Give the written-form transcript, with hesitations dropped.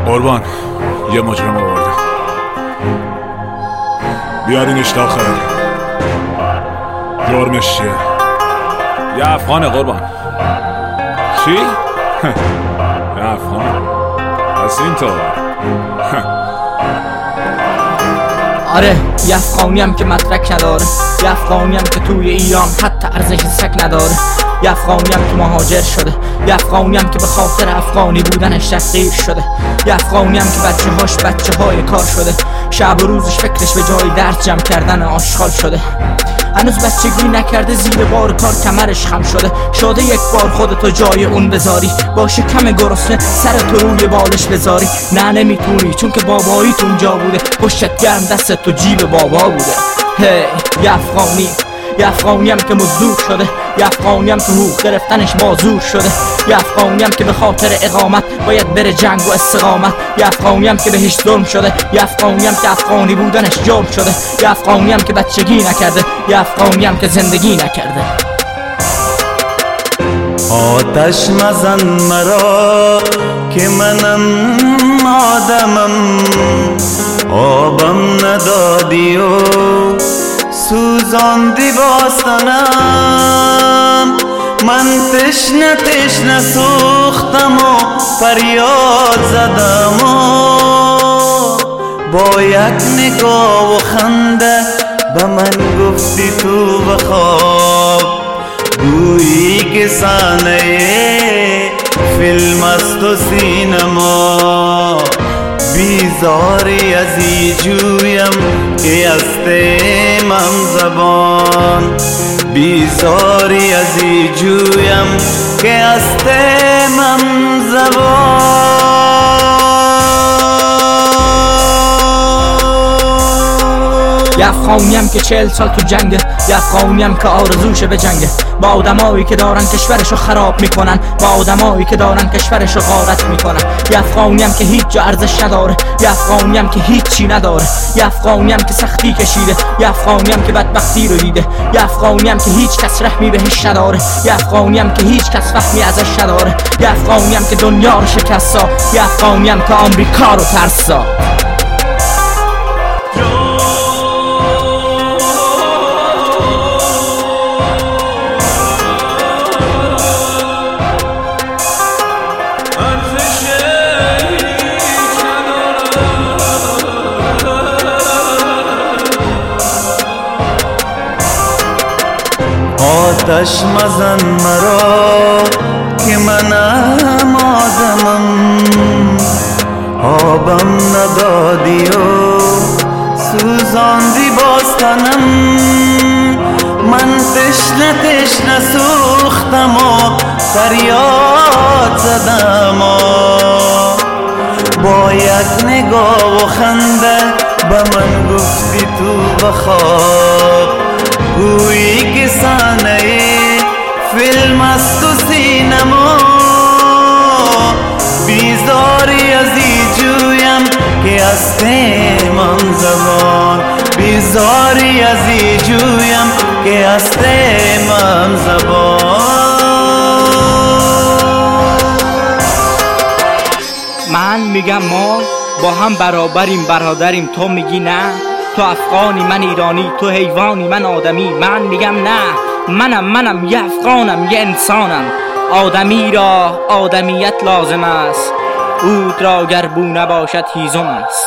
قربان یه مجرم آورده، بیارینش داخل. جرمش چیه؟ یه افغانه قربان. چی؟ یه افغان؟ پس اینطور. آره یه افغانیم که مدرک نداره، یه افغانیم که توی ایران حتی ارزش سگ نداره، یه افغانیم که مهاجر شده، یه افغانیم که به خاطر افغانی بودنش تحقیر شده، یه افغانیم که بچه های کار شده، شب و روزش فکرش به جای درد جمع کردن آشغال شده. هنوز بچگی نکرده زیر بار کار کمرش خم شده یک بار خودتو جای اون بذاری، باشه کم گرسنه سرتو روی بالش بذاری. نه نمیتونی چون که باباییتون جا بوده، پشتت گرم دستت تو جیب بابا بوده. هی یه افغانیم که مزدور شده، یه افغانیم که حقوق گرفتنش معذور شده، یه افغانیم که به خاطر اقامت باید بره جنگ و استقامت، یه افغانیم که بهش ظلم شده، یه افغانیم که افغانی بودنش جرم شده، یه افغانیم که بچگی نکرده، یه افغانیم که زندگی نکرده. آتش مزن مرا که منم آدمم، آبم ندادی و سوزاندی باستانم. من تشنه سوختم و فریاد زدم و با یک نگاه و خنده به من گفتی تو بخواب. گویی که صحنه فیلم است و سینما، بیزاری از ای جویم که استم زبان، بیزاری از ای جویم که استم زبان. یه افغانیم که 40 سال تو جنگه، یه افغانیم که آرزوشه به جنگه با آدمایی که دارن کشورشو خراب میکنن، با آدمایی که دارن کشورشو غارت میکنن. یه افغانیم که هیچ جا ارزش نداره، یه افغانیم که هیچی نداره، یه افغانیم که سختی کشیده، یه افغانیم که بدبختی رو دیده، یه افغانیم که هیچ کس رحمی بهش نداره، یه افغانیم که هیچ کس فهمی ازش نداره، یه افغانیم که دنیا رو شکستا، یه افغانیم که آمریکا رو ترسا. آتش مزن مرا که منم آدمم، آبم ندادی و سوزاندی باستانم. من تشنه سوختم و فریاد زدم و با یک نگاه و خنده به من گفتی تو بخواب. گویی که صحنه فیلم است و سینما، بیزاری از ای جویم که هستم زبان، بیزاری از ای جویم که هستم زبان. من میگم ما با هم برابریم، برادریم. تو میگی نه، تو افغانی من ایرانی، تو حیوانی من آدمی. من میگم نه، منم یه افغانم، یه انسانم. آدمی را آدمیت لازم است، عود را گر بو نباشد هیزم است.